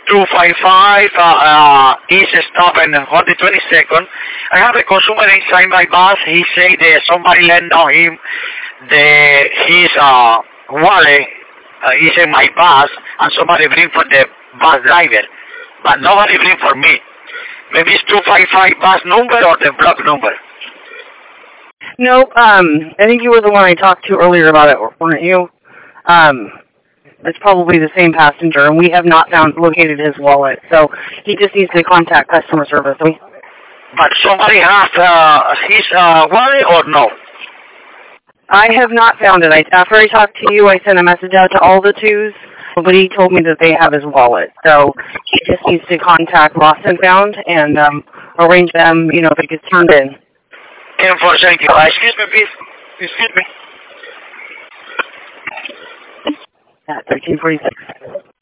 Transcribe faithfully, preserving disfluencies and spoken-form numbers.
two five five uh, uh, East Stop and on the twenty-second. I have a consumer inside my bus. He said that somebody lent on him the his uh, wallet uh, is in my bus, and somebody bring for the bus driver, but nobody bring for me. Maybe it's two five five bus number or the block number. No, um, I think you were the one I talked to earlier about it, weren't you? Um, it's probably the same passenger, and we have not found located his wallet, so he just needs to contact customer service. We, but somebody has uh, his uh, wallet or no? I have not found it. I, after I talked to you, I sent a message out to all the twos. Nobody told me that they have his wallet, so he just needs to contact Lost and Found and um, arrange them, you know, if it gets turned in. ten four seven zero. Uh, excuse me, please. Excuse me. At thirteen forty-six.